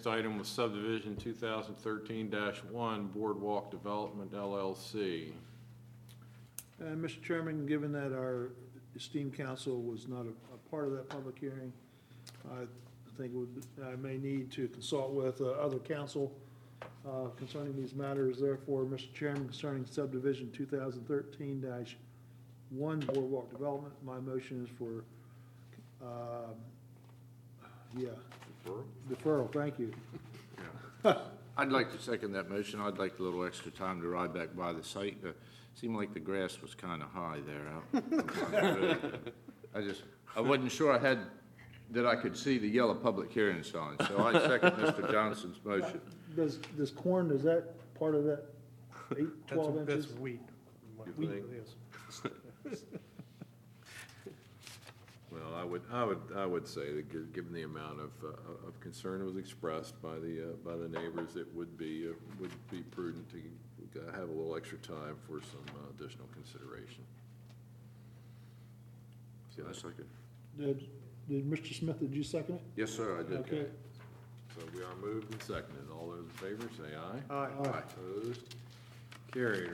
next item was subdivision 2013-1 Boardwalk Development LLC. Mr. Chairman, given that our esteemed council was not a part of that public hearing, I think I may need to consult with other council concerning these matters. Therefore, Mr. Chairman, concerning subdivision 2013-1 Boardwalk Development, my motion is for, deferral. Thank you. I'd like to second that motion. I'd like a little extra time to ride back by the site. Seemed like the grass was kind of high there. I wasn't sure that I could see the yellow public hearing sign, so I second Mr. Johnson's motion. Does corn, is that part of that 12 inches? That's wheat. You think? It is. Well, I would say that given the amount of concern that was expressed by the neighbors, it would be prudent to have a little extra time for some additional consideration. So I second. Did Mr. Smith, did you second it? Yes, sir, I did. Okay. So we are moved and seconded. All those in favor say aye. Aye. Opposed? Carried.